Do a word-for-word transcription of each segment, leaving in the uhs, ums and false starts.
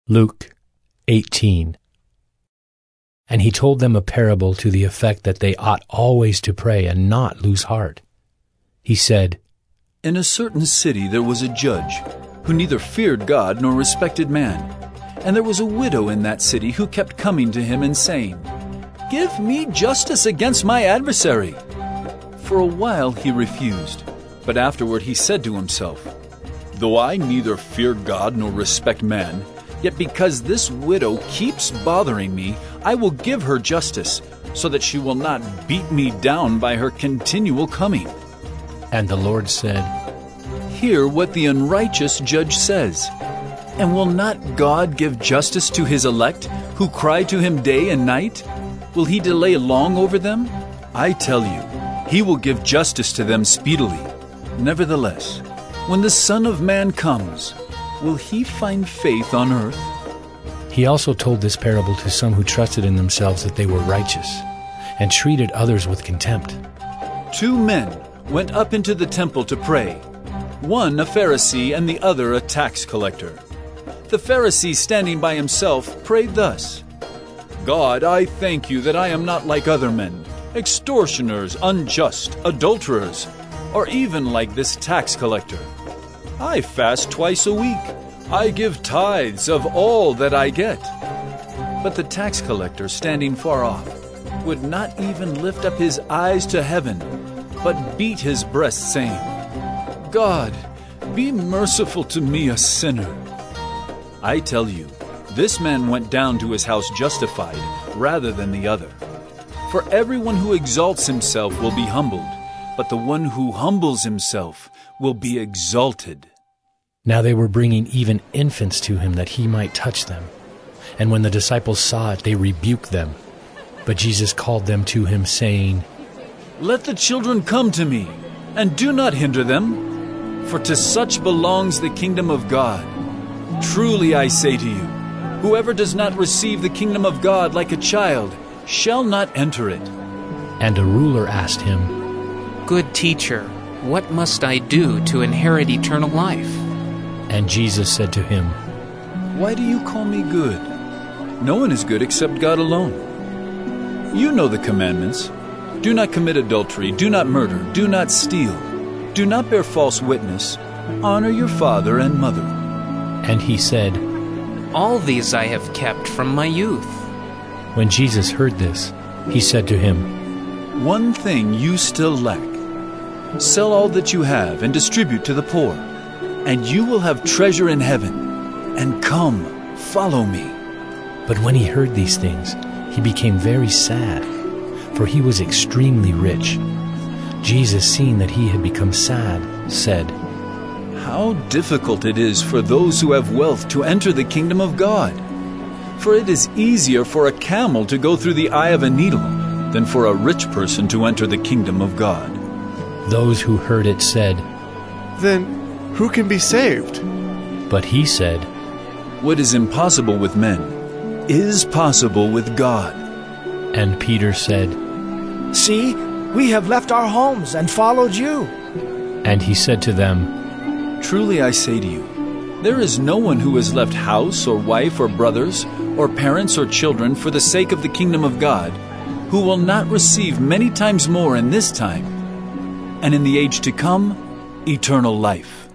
Luke eighteen. And he told them a parable to the effect that they ought always to pray and not lose heart. He said, In a certain city there was a judge who neither feared God nor respected man. And there was a widow in that city who kept coming to him and saying, Give me justice against my adversary. For a while he refused, but afterward he said to himself, Though I neither fear God nor respect man, yet because this widow keeps bothering me, I will give her justice, so that she will not beat me down by her continual coming. And the Lord said, Hear what the unrighteous judge says. And will not God give justice to his elect, who cry to him day and night? Will he delay long over them? I tell you, he will give justice to them speedily. Nevertheless, when the Son of Man comes, will he find faith on earth? He also told this parable to some who trusted in themselves that they were righteous, and treated others with contempt. Two men went up into the temple to pray, one a Pharisee and the other a tax collector. The Pharisee, standing by himself, prayed thus, God, I thank you that I am not like other men, extortioners, unjust, adulterers, or even like this tax collector. I fast twice a week. I give tithes of all that I get. But the tax collector, standing far off, would not even lift up his eyes to heaven, but beat his breast, saying, God, be merciful to me, a sinner. I tell you, this man went down to his house justified rather than the other. For everyone who exalts himself will be humbled, but the one who humbles himself will be exalted. Now they were bringing even infants to him that he might touch them. And when the disciples saw it, they rebuked them. But Jesus called them to him, saying, Let the children come to me, and do not hinder them, for to such belongs the kingdom of God. Truly I say to you, whoever does not receive the kingdom of God like a child shall not enter it. And a ruler asked him, Good teacher, what must I do to inherit eternal life? And Jesus said to him, Why do you call me good? No one is good except God alone. You know the commandments. Do not commit adultery, do not murder, do not steal, do not bear false witness, honor your father and mother. And he said, All these I have kept from my youth. When Jesus heard this, he said to him, One thing you still lack. Sell all that you have and distribute to the poor, and you will have treasure in heaven. And come, follow me. But when he heard these things, he became very sad, for he was extremely rich. Jesus, seeing that he had become sad, said, How difficult it is for those who have wealth to enter the kingdom of God. For it is easier for a camel to go through the eye of a needle than for a rich person to enter the kingdom of God. Those who heard it said, Then who can be saved? But he said, What is impossible with men is possible with God. And Peter said, See, we have left our homes and followed you. And he said to them, Truly I say to you, there is no one who has left house or wife or brothers or parents or children for the sake of the kingdom of God, who will not receive many times more in this time, and in the age to come, eternal life.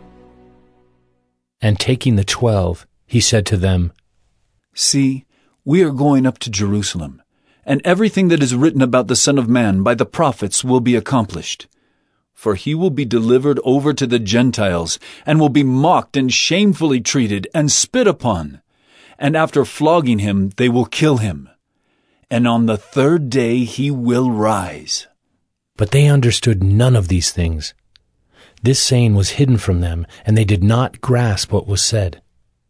And taking the twelve, he said to them, See, we are going up to Jerusalem, and everything that is written about the Son of Man by the prophets will be accomplished. For he will be delivered over to the Gentiles, and will be mocked and shamefully treated and spit upon. And after flogging him, they will kill him. And on the third day he will rise. But they understood none of these things. This saying was hidden from them, and they did not grasp what was said.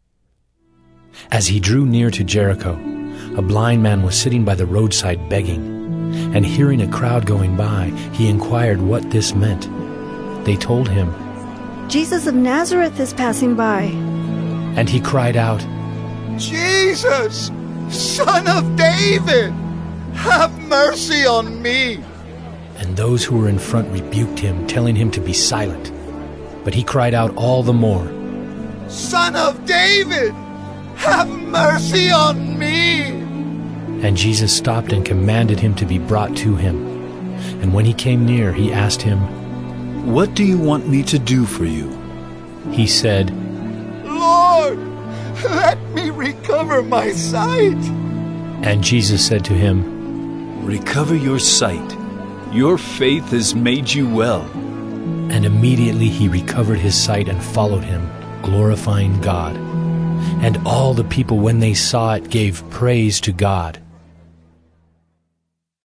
As he drew near to Jericho, a blind man was sitting by the roadside begging. And hearing a crowd going by, he inquired what this meant. They told him, Jesus of Nazareth is passing by. And he cried out, Jesus, Son of David, have mercy on me. And those who were in front rebuked him, telling him to be silent. But he cried out all the more, Son of David, have mercy on me." And Jesus stopped and commanded him to be brought to him. And when he came near, he asked him, "What do you want me to do for you?" He said, "Lord, let me recover my sight." And Jesus said to him, "Recover your sight. Your faith has made you well." And immediately he recovered his sight and followed him, glorifying God. And all the people, when they saw it, gave praise to God.